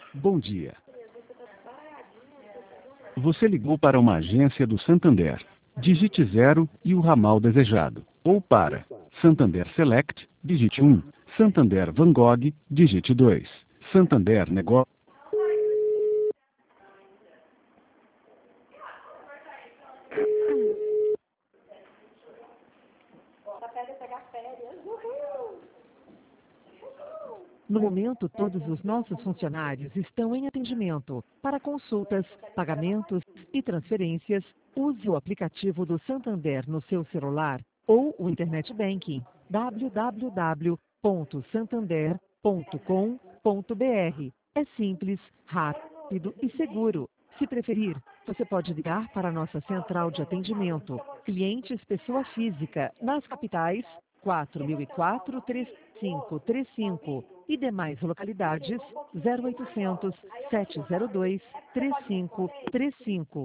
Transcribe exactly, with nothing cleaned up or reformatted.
Bom dia. Você ligou para uma agência do Santander. Digite zero e o ramal desejado. Ou para Santander Select, digite um. Santander Van Gogh, digite dois. Santander Negócio. No momento, todos os nossos funcionários estão em atendimento. Para consultas, pagamentos e transferências, use o aplicativo do Santander no seu celular ou o Internet Banking w w w ponto santander ponto com ponto b r. É simples, rápido e seguro. Se preferir, você pode ligar para a nossa central de atendimento, clientes pessoa física, nas capitais quatro mil e quatro, trinta e cinco trinta e cinco e demais localidades zero oitocentos, sete zero dois, três cinco três cinco.